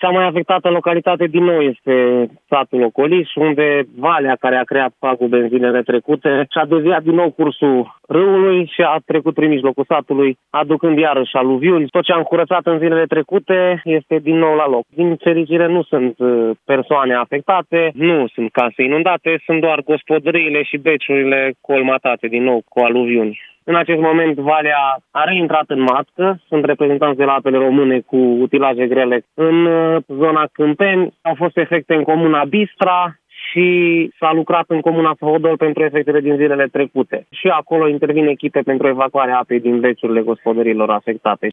Cea mai afectată localitate din nou este satul Ocoliș, unde valea care a creat pagube în zilele trecute și-a deviat din nou cursul râului și a trecut prin mijlocul satului, aducând iarăși aluviuni. Tot ce am curățat în zilele trecute este din nou la loc. Din fericire nu sunt persoane afectate, nu sunt case inundate, sunt doar gospodăriile și beciurile colmatate din nou cu aluviuni. În acest moment, valea a reintrat în matcă, sunt reprezentanți de la Apele Române cu utilaje grele în zona Câmpeni. Au fost efecte în comuna Bistra și s-a lucrat în comuna Sohodor pentru efectele din zilele trecute. Și acolo intervin echipe pentru evacuarea apei din beciurile gospodăriilor afectate.